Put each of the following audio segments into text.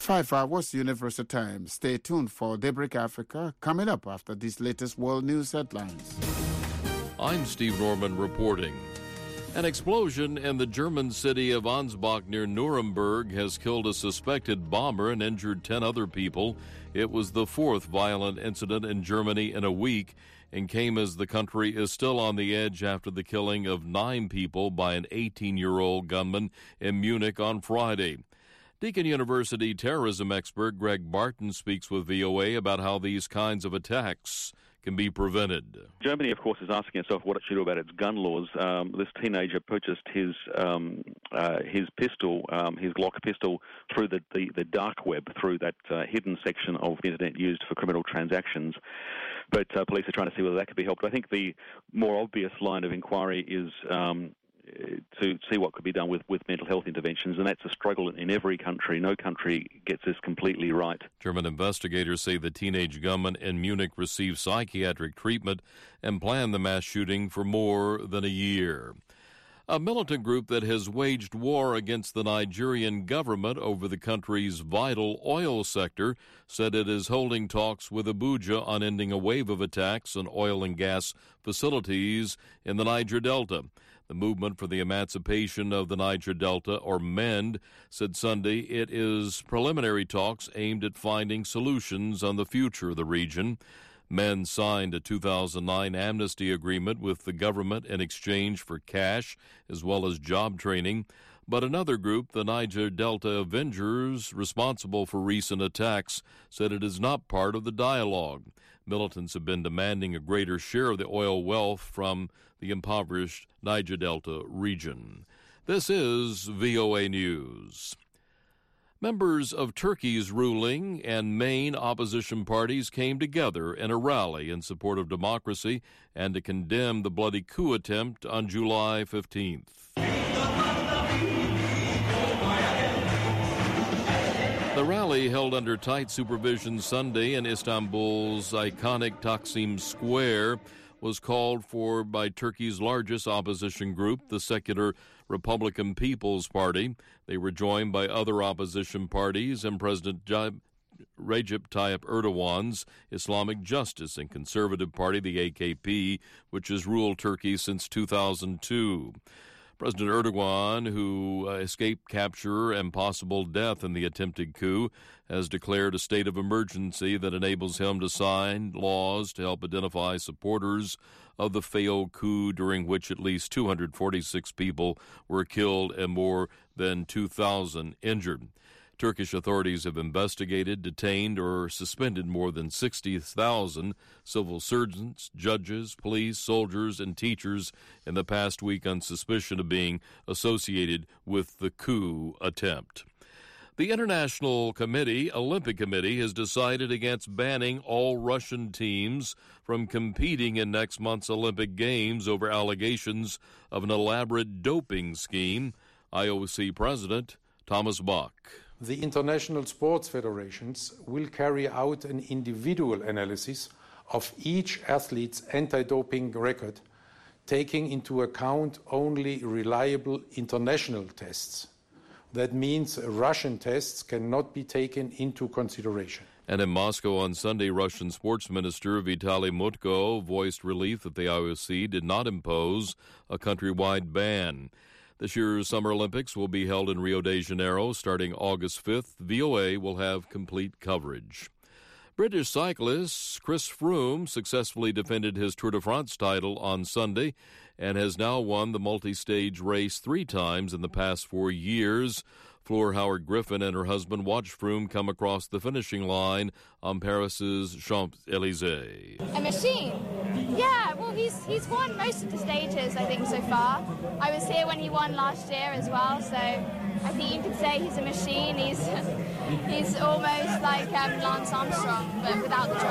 5 hours Universal Time. Stay tuned for Daybreak Africa coming up after these latest world news headlines. I'm Steve Norman reporting. An explosion in the German city of Ansbach near Nuremberg has killed a suspected bomber and injured 10 other people. It was the fourth violent incident in Germany in a week and came as the country is still on the edge after the killing of 9 people by an 18-year-old gunman in Munich on Friday. Deakin University terrorism expert Greg Barton speaks with VOA about how these kinds of attacks can be prevented. Germany, of course, is asking itself what it should do about its gun laws. This teenager purchased his pistol, his Glock pistol, through the dark web, through that hidden section of the internet used for criminal transactions. But police are trying to see whether that could be helped. I think the more obvious line of inquiry is to see what could be done with mental health interventions, and that's a struggle in every country. No country gets this completely right. German investigators say the teenage gunman in Munich received psychiatric treatment and planned the mass shooting for more than a year. A militant group that has waged war against the Nigerian government over the country's vital oil sector said it is holding talks with Abuja on ending a wave of attacks on oil and gas facilities in the Niger Delta. The Movement for the Emancipation of the Niger Delta, or MEND, said Sunday it is preliminary talks aimed at finding solutions on the future of the region. MEND signed a 2009 amnesty agreement with the government in exchange for cash as well as job training. But another group, the Niger Delta Avengers, responsible for recent attacks, said it is not part of the dialogue. Militants have been demanding a greater share of the oil wealth from the impoverished Niger Delta region. This is VOA News. Members of Turkey's ruling and main opposition parties came together in a rally in support of democracy and to condemn the bloody coup attempt on July 15th. The rally, held under tight supervision Sunday in Istanbul's iconic Taksim Square, was called for by Turkey's largest opposition group, the secular Republican People's Party. They were joined by other opposition parties and President Recep Tayyip Erdogan's Islamic Justice and Conservative Party, the AKP, which has ruled Turkey since 2002. President Erdogan, who escaped capture and possible death in the attempted coup, has declared a state of emergency that enables him to sign laws to help identify supporters of the failed coup, during which at least 246 people were killed and more than 2,000 injured. Turkish authorities have investigated, detained, or suspended more than 60,000 civil servants, judges, police, soldiers, and teachers in the past week on suspicion of being associated with the coup attempt. The International Olympic Committee has decided against banning all Russian teams from competing in next month's Olympic Games over allegations of an elaborate doping scheme. IOC President Thomas Bach. The international sports federations will carry out an individual analysis of each athlete's anti-doping record, taking into account only reliable international tests. That means Russian tests cannot be taken into consideration. And in Moscow on Sunday, Russian Sports Minister Vitaly Mutko voiced relief that the IOC did not impose a countrywide ban. This year's Summer Olympics will be held in Rio de Janeiro starting August 5th. VOA will have complete coverage. British cyclist Chris Froome successfully defended his Tour de France title on Sunday and has now won the multi-stage race 3 times in the past 4 years. Fleur Howard-Griffin and her husband watched Froome come across the finishing line on Paris's Champs-Élysées. A machine. Yeah, well, he's won most of the stages, I think, so far. I was here when he won last year as well, so I think you could say he's a machine. He's almost like Lance Armstrong, but without the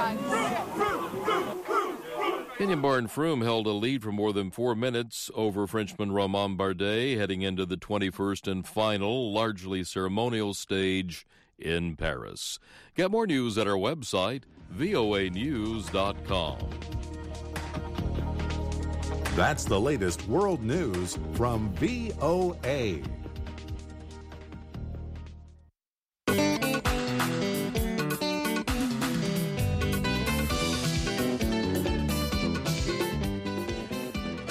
drugs. Kenyan-born Froome held a lead for more than 4 minutes over Frenchman Romain Bardet, heading into the 21st and final, largely ceremonial stage in Paris. Get more news at our website, voanews.com. That's the latest world news from VOA.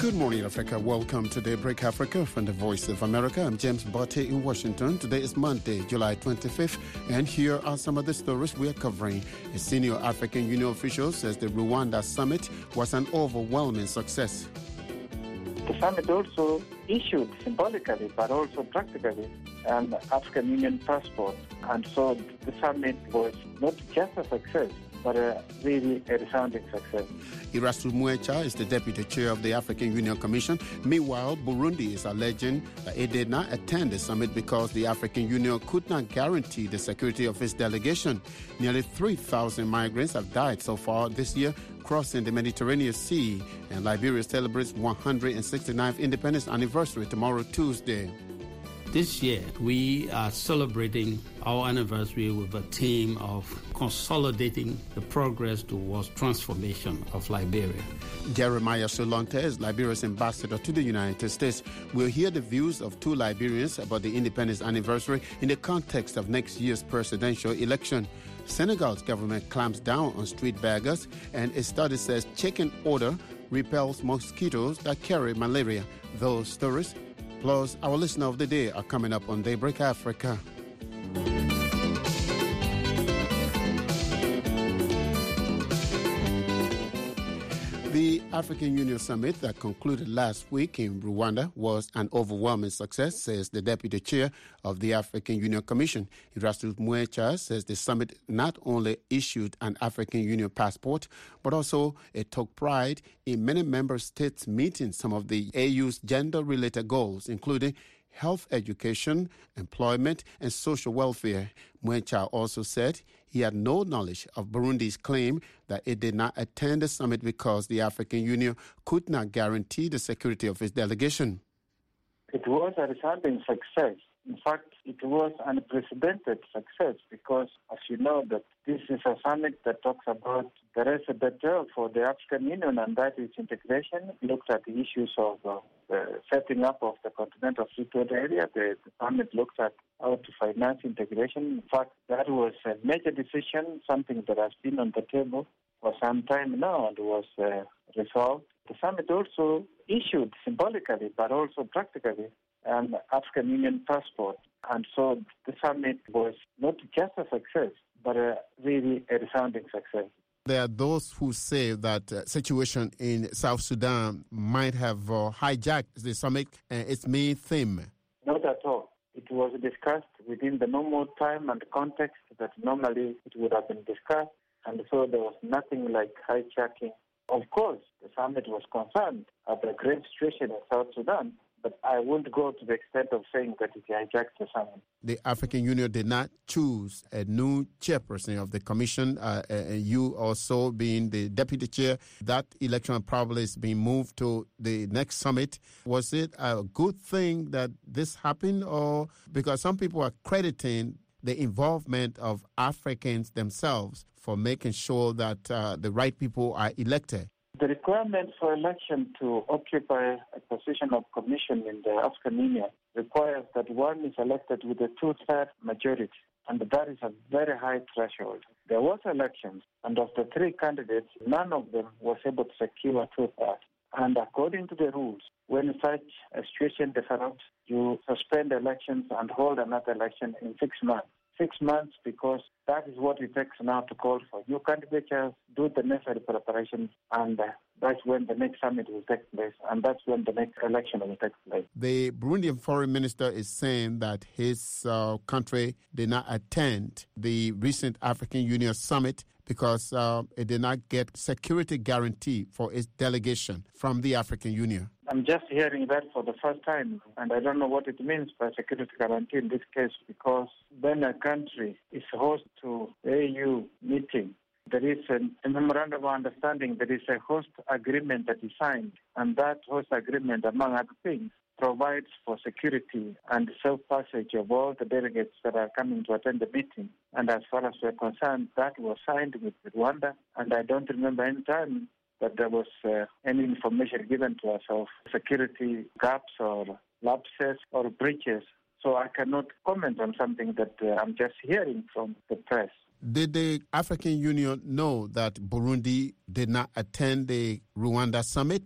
Good morning, Africa. Welcome to Daybreak Africa from the Voice of America. I'm James Botte in Washington. Today is Monday, July 25th, and here are some of the stories we are covering. A senior African Union official says the Rwanda summit was an overwhelming success. The summit also issued symbolically, but also practically, an African Union passport. And so the summit was not just a success, but really a resounding success. Erastus Muecha is the deputy chair of the African Union Commission. Meanwhile, Burundi is alleging that it did not attend the summit because the African Union could not guarantee the security of its delegation. Nearly 3,000 migrants have died so far this year crossing the Mediterranean Sea, and Liberia celebrates 169th independence anniversary tomorrow, Tuesday. This year, we are celebrating our anniversary with a theme of consolidating the progress towards transformation of Liberia. Jeremiah Solonte is Liberia's ambassador to the United States. We'll hear the views of two Liberians about the independence anniversary in the context of next year's presidential election. Senegal's government clamps down on street beggars, and a study says chicken odor repels mosquitoes that carry malaria. Those stories plus our listener of the day are coming up on Daybreak Africa. The African Union summit that concluded last week in Rwanda was an overwhelming success, says the deputy chair of the African Union Commission. Erastus Muecha says the summit not only issued an African Union passport, but also it took pride in many member states meeting some of the AU's gender-related goals, including health education, employment, and social welfare. Muecha also said he had no knowledge of Burundi's claim that it did not attend the summit because the African Union could not guarantee the security of its delegation. It was a resounding success. In fact, it was an unprecedented success because, as you know, that this is a summit that talks about the rest of the job for the African Union, and that is integration. It looked at the issues of setting up of the continental free trade area. The summit looked at how to finance integration. In fact, that was a major decision, something that has been on the table for some time now and was resolved. The summit also issued symbolically, but also practically, an African Union passport. And so the summit was not just a success, but really a resounding success. There are those who say that situation in South Sudan might have hijacked the summit and its main theme. Not at all. It was discussed within the normal time and context that normally it would have been discussed, and so there was nothing like hijacking. Of course, the summit was concerned at the great situation in South Sudan, but I wouldn't go to the extent of saying that it hijacked the summit. The African Union did not choose a new chairperson of the commission, you also being the deputy chair. That election probably is being moved to the next summit. Was it a good thing that this happened, or because some people are crediting the involvement of Africans themselves for making sure that the right people are elected? The requirement for election to occupy a position of commission in the African Union requires that one is elected with a two-thirds majority, and that is a very high threshold. There was elections, and of the three candidates, none of them was able to secure two-thirds. And according to the rules, when such a situation develops, you suspend elections and hold another election in 6 months. 6 months, because that is what it takes now to call for new candidatures, do the necessary preparations, and that's when the next summit will take place, and that's when the next election will take place. The Burundian foreign minister is saying that his country did not attend the recent African Union summit because it did not get security guarantee for its delegation from the African Union. I'm just hearing that for the first time, and I don't know what it means by security guarantee in this case, because when a country is host to AU meeting, there is a memorandum of understanding, there is a host agreement that is signed, and that host agreement, among other things, provides for security and safe passage of all the delegates that are coming to attend the meeting. And as far as we're concerned, that was signed with Rwanda, and I don't remember any time that there was any information given to us of security gaps or lapses or breaches. So I cannot comment on something that I'm just hearing from the press. Did the African Union know that Burundi did not attend the Rwanda summit?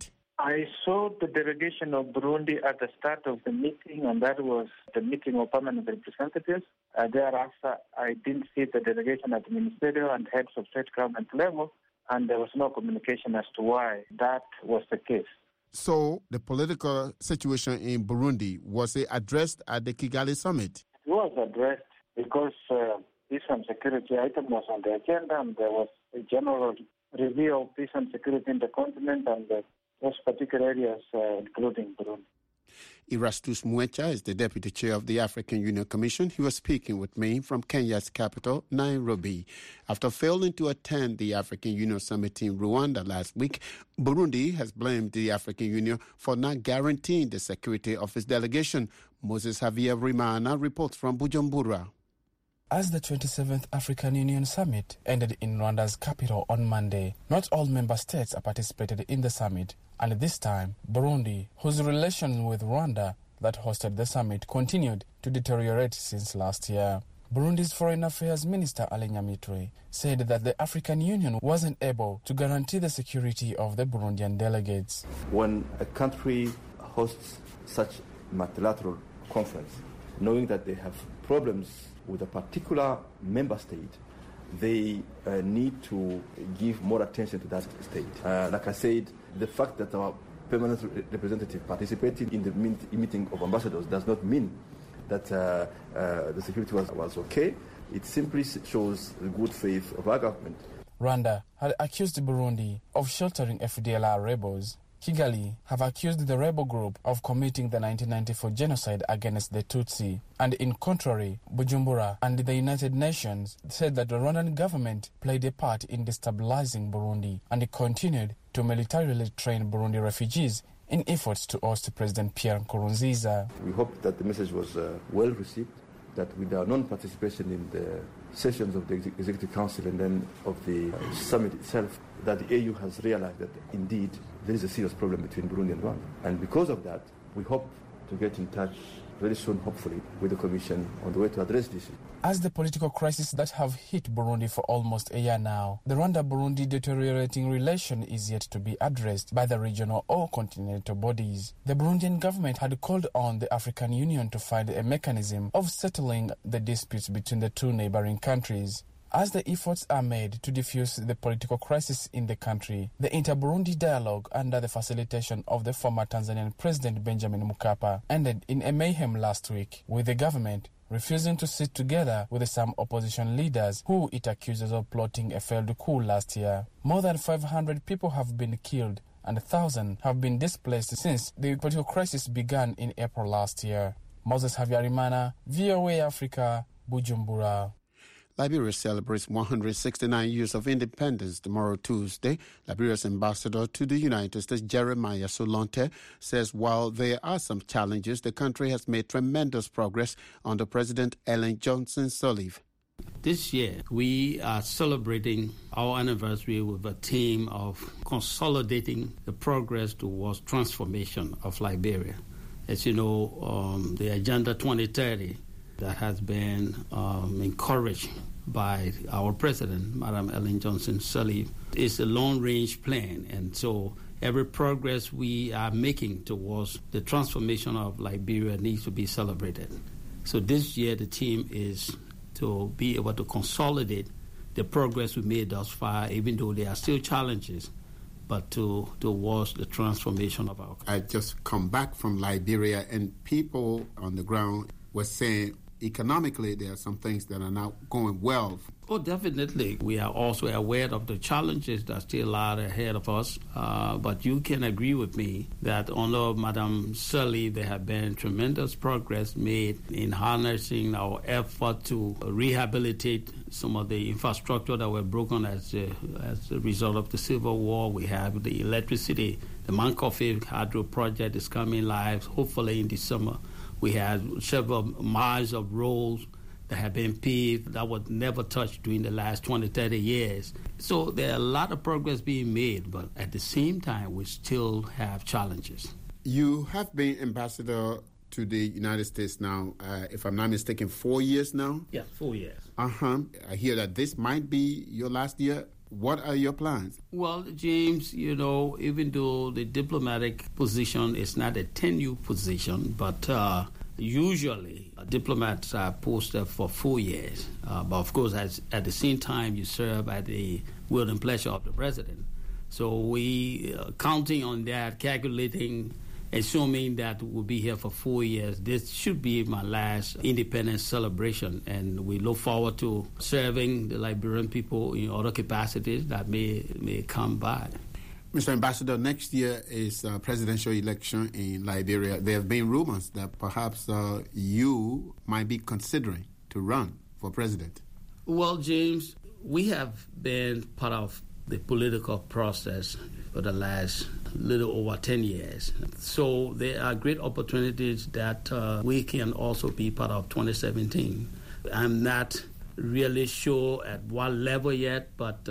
I saw the delegation of Burundi at the start of the meeting, and that was the meeting of permanent representatives. Thereafter, I didn't see the delegation at the ministerial and heads of state government level, and there was no communication as to why that was the case. So the political situation in Burundi, was it addressed at the Kigali summit? It was addressed because peace and security item was on the agenda, and there was a general review of peace and security in the continent and those particular areas, including Burundi. Erastus Mwecha is the Deputy Chair of the African Union Commission. He was speaking with me from Kenya's capital, Nairobi. After failing to attend the African Union Summit in Rwanda last week, Burundi has blamed the African Union for not guaranteeing the security of its delegation. Moses Javier Rimana reports from Bujumbura. As the 27th African Union Summit ended in Rwanda's capital on Monday, not all member states participated in the summit, and this time, Burundi, whose relations with Rwanda that hosted the summit continued to deteriorate since last year. Burundi's Foreign Affairs Minister Ali Nyamitwe said that the African Union wasn't able to guarantee the security of the Burundian delegates. When a country hosts such multilateral conference, knowing that they have problems with a particular member state, they need to give more attention to that state. Like I said, the fact that our permanent representative participated in the meeting of ambassadors does not mean that the security was okay. It simply shows the good faith of our government. Rwanda had accused Burundi of sheltering FDLR rebels. Kigali have accused the rebel group of committing the 1994 genocide against the Tutsi. And in contrary, Bujumbura and the United Nations said that the Rwandan government played a part in destabilizing Burundi and continued to militarily train Burundi refugees in efforts to oust President Pierre Nkurunziza. We hope that the message was well received, that with our non-participation in the sessions of the Executive Council and then of the summit itself, that the AU has realized that indeed there is a serious problem between Burundi and Rwanda. And because of that, we hope to get in touch very soon, hopefully, with the Commission on the way to address this. As the political crisis that have hit Burundi for almost a year now, the Rwanda-Burundi deteriorating relation is yet to be addressed by the regional or continental bodies. The Burundian government had called on the African Union to find a mechanism of settling the disputes between the two neighboring countries. As the efforts are made to diffuse the political crisis in the country, the inter-Burundi dialogue under the facilitation of the former Tanzanian President Benjamin Mkapa ended in a mayhem last week, with the government refusing to sit together with some opposition leaders who it accuses of plotting a failed coup last year. More than 500 people have been killed and 1,000 have been displaced since the political crisis began in April last year. Moses Havyarimana, VOA Africa, Bujumbura. Liberia celebrates 169 years of independence tomorrow, Tuesday. Liberia's ambassador to the United States, Jeremiah Solonte, says while there are some challenges, the country has made tremendous progress under President Ellen Johnson Sirleaf. This year, we are celebrating our anniversary with a theme of consolidating the progress towards transformation of Liberia. As you know, the Agenda 2030 that has been encouraged by our president, Madam Ellen Johnson Sirleaf, is a long-range plan. And so every progress we are making towards the transformation of Liberia needs to be celebrated. So this year, the theme is to be able to consolidate the progress we made thus far, even though there are still challenges, but towards the transformation of our country. I just come back from Liberia, and people on the ground were saying economically there are some things that are not going well. Oh, definitely. We are also aware of the challenges that still lie ahead of us. But you can agree with me that under Madam Sirleaf, there have been tremendous progress made in harnessing our effort to rehabilitate some of the infrastructure that were broken as a result of the Civil War. We have the electricity. The Mankofi Hydro Project is coming live, hopefully in December. We have several miles of roads that have been paved that was never touched during the last 20, 30 years. So there are a lot of progress being made, but at the same time, we still have challenges. You have been ambassador to the United States now, if I'm not mistaken, 4 years now? Yes, 4 years. I hear that this might be your last year. What are your plans? Well, James, even though the diplomatic position is not a tenure position, but usually diplomats are posted for 4 years. But of course, at the same time, you serve at the will and pleasure of the president. So we counting on that, calculating, assuming that we'll be here for 4 years. This should be my last independence celebration, and we look forward to serving the Liberian people in other capacities that may come by. Mr. Ambassador, next year is a presidential election in Liberia. There have been rumors that perhaps you might be considering to run for president. Well, James, we have been part of the political process for the last little over 10 years. So there are great opportunities that we can also be part of 2017. I'm not really sure at what level yet, but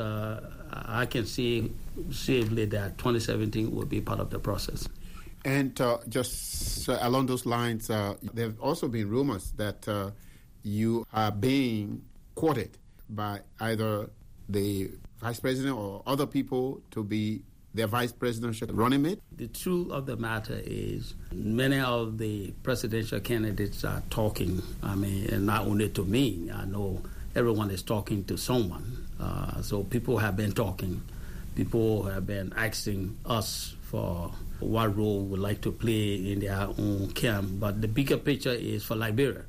I can see safely that 2017 will be part of the process. And just along those lines, there have also been rumors that you are being courted by either the vice president or other people to be their vice presidential running mate? The truth of the matter is many of the presidential candidates are talking, and not only to me. I know everyone is talking to someone. So people have been talking. People have been asking us for what role we would like to play in their own camp. But the bigger picture is for Liberia.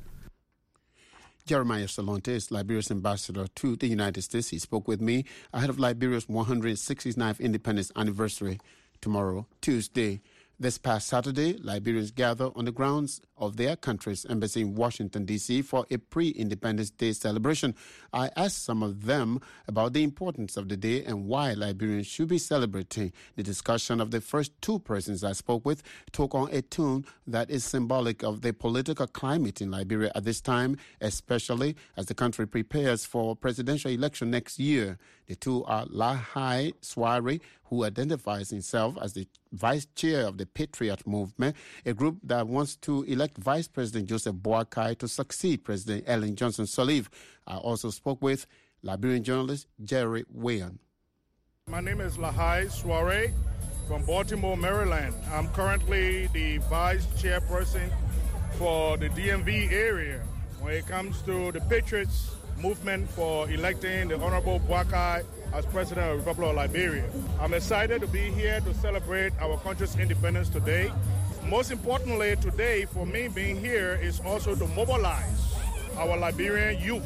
Jeremiah Salonte is Liberia's ambassador to the United States. He spoke with me ahead of Liberia's 169th independence anniversary tomorrow, Tuesday. This past Saturday, Liberians gather on the grounds of their country's embassy in Washington, D.C. for a pre-Independence Day celebration. I asked some of them about the importance of the day and why Liberians should be celebrating. The discussion of the first two persons I spoke with took on a tune that is symbolic of the political climate in Liberia at this time, especially as the country prepares for presidential election next year. The two are Lahai Sware, who identifies himself as the vice chair of the Patriot Movement, a group that wants to elect Vice President Joseph Boakai to succeed President Ellen Johnson Sirleaf. I also spoke with Liberian journalist Jerry Wayan. My name is Lahai Sware from Baltimore, Maryland. I'm currently the vice chairperson for the DMV area when it comes to the Patriots Movement for electing the Honorable Boakai as President of the Republic of Liberia. I'm excited to be here to celebrate our country's independence today. Most importantly, today, for me being here, is also to mobilize our Liberian youth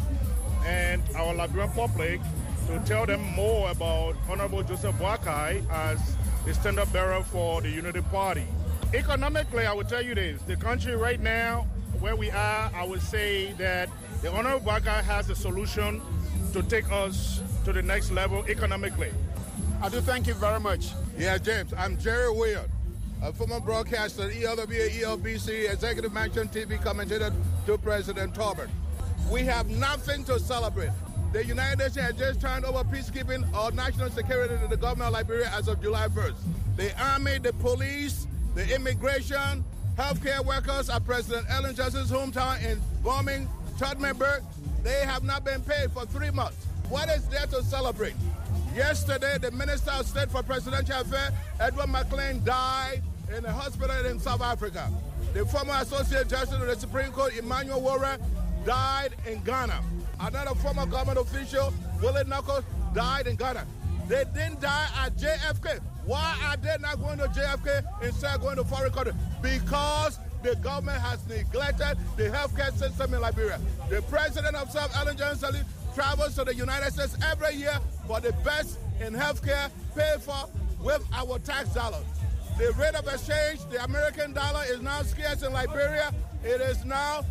and our Liberian public to tell them more about Honorable Joseph Boakai as the standard bearer for the Unity Party. Economically, I will tell you this, the country right now, where we are, I would say that the Honorable Boakai has a solution to take us to the next level economically. I do thank you very much. Yeah, James, I'm Jerry Weir, a former broadcaster, ELWA, ELBC, Executive Mansion TV commentator to President Tolbert. We have nothing to celebrate. The United Nations has just turned over peacekeeping or national security to the government of Liberia as of July 1st. The army, the police, the immigration, healthcare workers at President Ellen Johnson's hometown in Bombing, Todmanburg, they have not been paid for 3 months. What is there to celebrate? Yesterday, the Minister of State for Presidential Affairs, Edward McLean, died in a hospital in South Africa. The former Associate Justice of the Supreme Court, Emmanuel Warren, died in Ghana. Another former government official, Willie Knuckles, died in Ghana. They didn't die at JFK. Why are they not going to JFK instead of going to foreign countries? Because the government has neglected the healthcare system in Liberia. The president himself, Ellen Johnson Sirleaf, travels to the United States every year for the best in healthcare paid for with our tax dollars. The rate of exchange, the American dollar, is now scarce in Liberia. It is now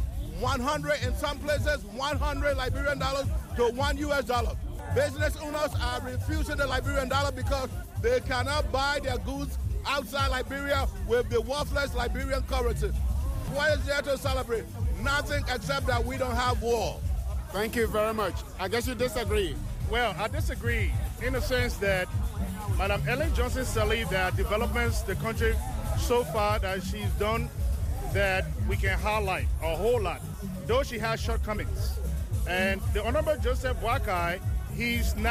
100 in some places, 100 Liberian dollars to $1 US. Business owners are refusing the Liberian dollar because they cannot buy their goods outside Liberia with the worthless Liberian currency. What is there to celebrate? Nothing except that we don't have war. Thank you very much. I guess you disagree. Well, I disagree in the sense that Madam Ellen Johnson Sirleaf, there are developments the country so far that she's done that we can highlight a whole lot, though she has shortcomings. And the Honorable Joseph Boakai, he's not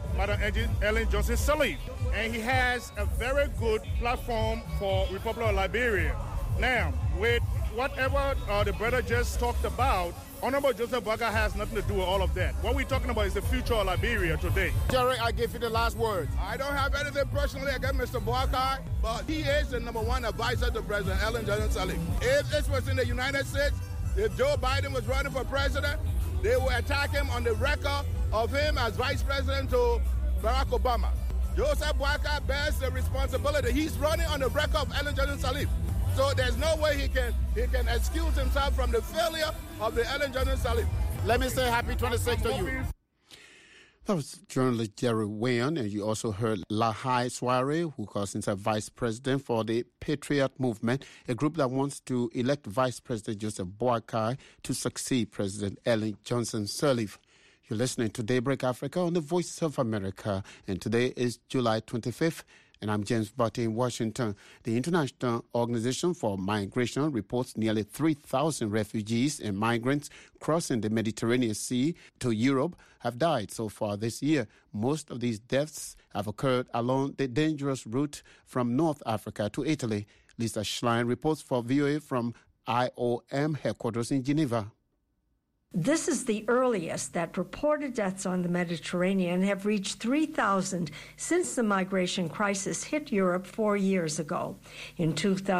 Madam Ellen Johnson Sirleaf, and he has a very good platform for Republic of Liberia. Now, with whatever the brother just talked about, Honorable Joseph Boakai has nothing to do with all of that. What we're talking about is the future of Liberia today. Jerry, I give you the last word. I don't have anything personally against Mr. Boakai, but he is the number one advisor to President Ellen Johnson Sirleaf. If this was in the United States, if Joe Biden was running for president, they would attack him on the record of him as vice president to Barack Obama. Joseph Boakai bears the responsibility. He's running on the record of Ellen Johnson Sirleaf. So there's no way he can excuse himself from the failure of the Ellen Johnson Sirleaf. Let me say happy 26th to you. That was journalist Jerry Wayan, and you also heard Lahai Soare, who calls himself vice president for the Patriot Movement, a group that wants to elect Vice President Joseph Boakai to succeed President Ellen Johnson Sirleaf. You're listening to Daybreak Africa on the Voice of America, and today is July 25th. And I'm James Butte in Washington. The International Organization for Migration reports nearly 3,000 refugees and migrants crossing the Mediterranean Sea to Europe have died so far this year. Most of these deaths have occurred along the dangerous route from North Africa to Italy. Lisa Schlein reports for VOA from IOM headquarters in Geneva. This is the earliest that reported deaths on the Mediterranean have reached 3,000 since the migration crisis hit Europe 4 years ago. In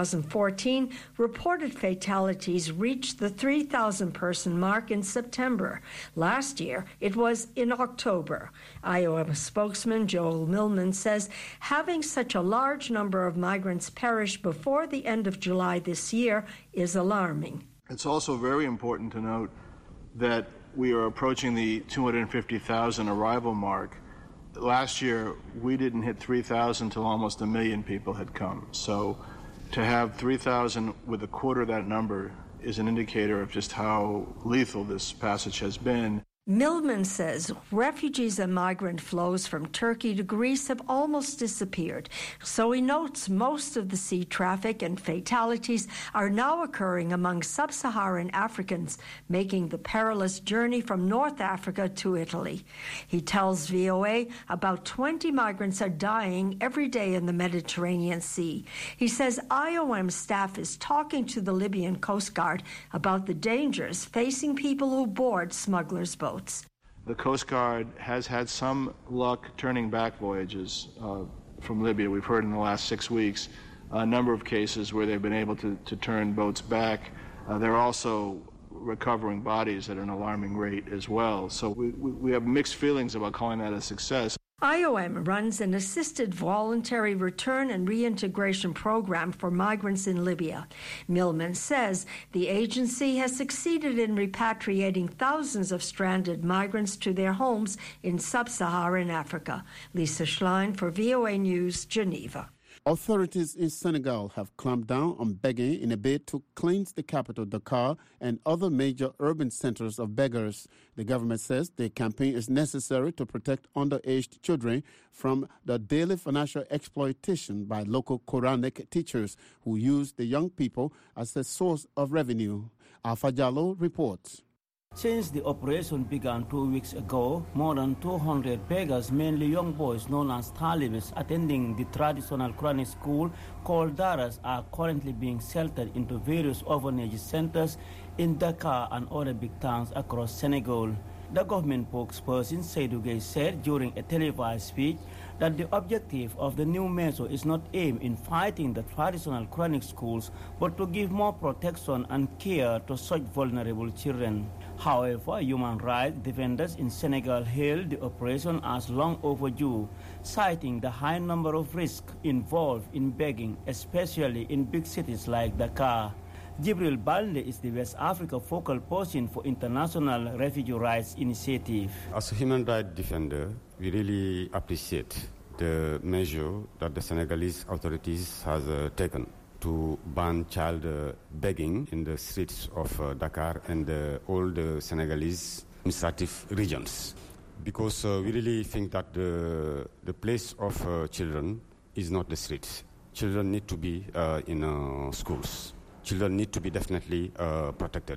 2014, reported fatalities reached the 3,000-person mark in September. Last year, it was in October. IOM spokesman Joel Millman says having such a large number of migrants perish before the end of July this year is alarming. It's also very important to note that we are approaching the 250,000 arrival mark. Last year, we didn't hit 3,000 until almost 1 million people had come. So to have 3,000 with a quarter of that number is an indicator of just how lethal this passage has been. Millman says refugees and migrant flows from Turkey to Greece have almost disappeared. So he notes most of the sea traffic and fatalities are now occurring among sub-Saharan Africans making the perilous journey from North Africa to Italy. He tells VOA about 20 migrants are dying every day in the Mediterranean Sea. He says IOM staff is talking to the Libyan Coast Guard about the dangers facing people who board smugglers' boats. The Coast Guard has had some luck turning back voyages from Libya. We've heard in the last 6 weeks a number of cases where they've been able to turn boats back. They're also recovering bodies at an alarming rate as well. So we have mixed feelings about calling that a success. IOM runs an assisted voluntary return and reintegration program for migrants in Libya. Millman says the agency has succeeded in repatriating thousands of stranded migrants to their homes in sub-Saharan Africa. Lisa Schlein for VOA News, Geneva. Authorities in Senegal have clamped down on begging in a bid to cleanse the capital, Dakar, and other major urban centers of beggars. The government says the campaign is necessary to protect underage children from the daily financial exploitation by local Quranic teachers who use the young people as a source of revenue. Alpha Jallo reports. Since the operation began 2 weeks ago, more than 200 beggars, mainly young boys known as talibs, attending the traditional Quranic school called Daras, are currently being sheltered into various orphanage centers in Dakar and other big towns across Senegal. The government spokesperson Seydou Gueye said during a televised speech that the objective of the new measure is not aimed in fighting the traditional Quranic schools, but to give more protection and care to such vulnerable children. However, human rights defenders in Senegal hailed the operation as long overdue, citing the high number of risks involved in begging, especially in big cities like Dakar. Jibril Balde is the West Africa focal person for International Refugee Rights Initiative. As a human rights defender, we really appreciate the measure that the Senegalese authorities has taken to ban child begging in the streets of Dakar and all the Senegalese administrative regions. Because we really think that the place of children is not the streets. Children need to be in schools. Children need to be definitely protected.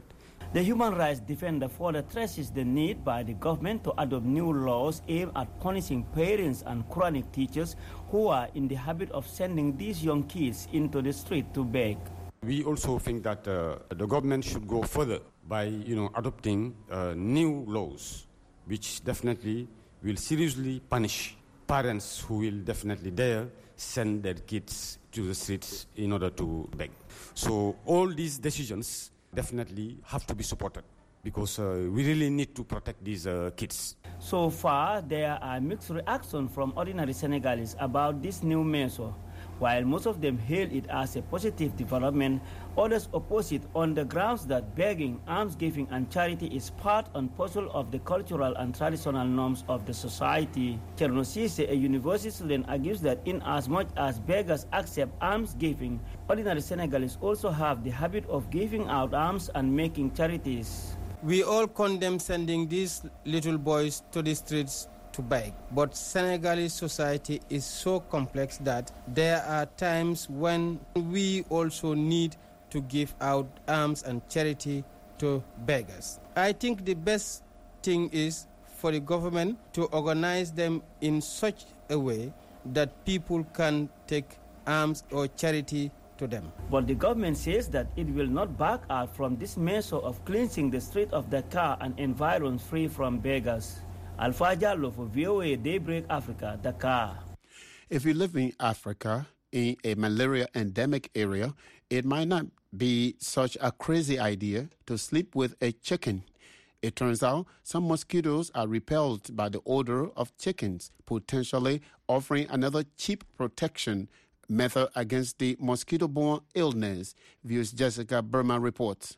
The human rights defender further stresses the need by the government to adopt new laws aimed at punishing parents and Quranic teachers who are in the habit of sending these young kids into the street to beg. We also think that the government should go further by, adopting new laws, which definitely will seriously punish parents who will definitely dare send their kids to the streets in order to beg. So all these decisions definitely have to be supported because we really need to protect these kids. So far, there are mixed reactions from ordinary Senegalese about this new measure. While most of them hail it as a positive development, others oppose it on the grounds that begging, almsgiving, and charity is part and parcel of the cultural and traditional norms of the society. Cherno Cisse, a university student, argues that in as much as beggars accept almsgiving, ordinary Senegalese also have the habit of giving out alms and making charities. We all condemn sending these little boys to the streets to beg, but Senegalese society is so complex that there are times when we also need to give out alms and charity to beggars. I think the best thing is for the government to organize them in such a way that people can take alms or charity to them. But the government says that it will not back out from this measure of cleansing the street of Dakar and environs free from beggars. Alpha Jallo for VOA Daybreak Africa, Dakar. If you live in Africa, in a malaria endemic area, it might not be such a crazy idea to sleep with a chicken. It turns out some mosquitoes are repelled by the odor of chickens, potentially offering another cheap protection method against the mosquito-borne illness, views Jessica Burma reports.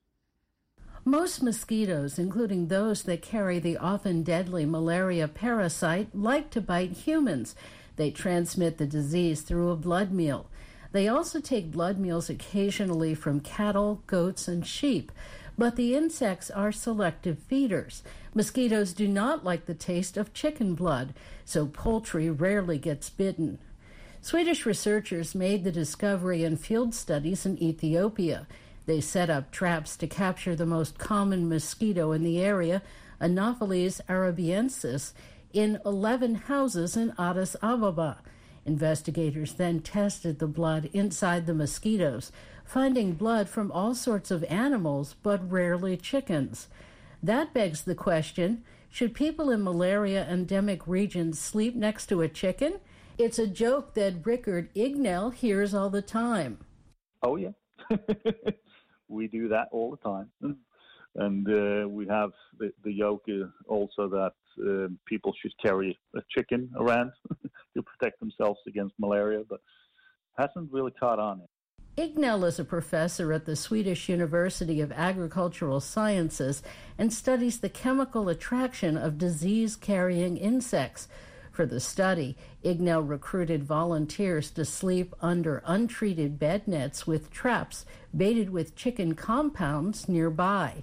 Most mosquitoes, including those that carry the often deadly malaria parasite, like to bite humans. They transmit the disease through a blood meal. They also take blood meals occasionally from cattle, goats, and sheep. But the insects are selective feeders. Mosquitoes do not like the taste of chicken blood, so poultry rarely gets bitten. Swedish researchers made the discovery in field studies in Ethiopia. They set up traps to capture the most common mosquito in the area, Anopheles arabiensis, in 11 houses in Addis Ababa. Investigators then tested the blood inside the mosquitoes, finding blood from all sorts of animals, but rarely chickens. That begs the question, should people in malaria endemic regions sleep next to a chicken? It's a joke that Rickard Ignell hears all the time. Oh, yeah. We do that all the time. And we have the joke also that people should carry a chicken around to protect themselves against malaria, but hasn't really caught on yet. Ignell is a professor at the Swedish University of Agricultural Sciences and studies the chemical attraction of disease-carrying insects. For the study, Ignell recruited volunteers to sleep under untreated bed nets with traps baited with chicken compounds nearby.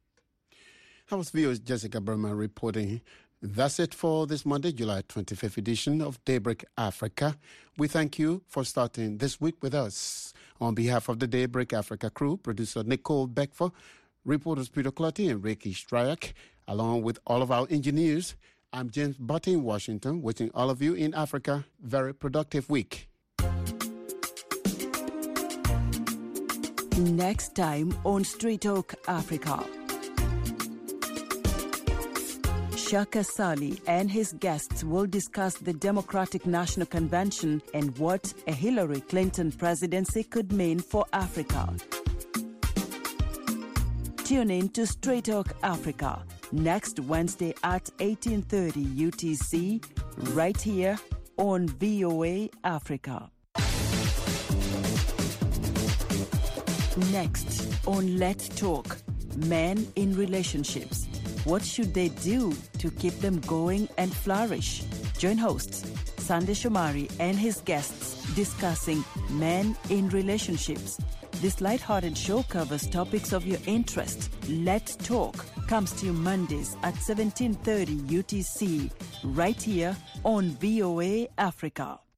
House viewers, Jessica Burma reporting. That's it for this Monday, July 25th edition of Daybreak Africa. We thank you for starting this week with us. On behalf of the Daybreak Africa crew, producer Nicole Beckford, reporters Peter Clotty and Ricky Stryak, along with all of our engineers, I'm James Butte in Washington, wishing all of you in Africa very productive week. Next time on Street Talk Africa. Shaka Sali and his guests will discuss the Democratic National Convention and what a Hillary Clinton presidency could mean for Africa. Tune in to Straight Talk Africa next Wednesday at 18:30 UTC, right here on VOA Africa. Next on Let's Talk, men in relationships. What should they do to keep them going and flourish? Join hosts Sandy Shomari and his guests discussing men in relationships. This lighthearted show covers topics of your interest. Let's Talk comes to you Mondays at 17:30 UTC, right here on VOA Africa.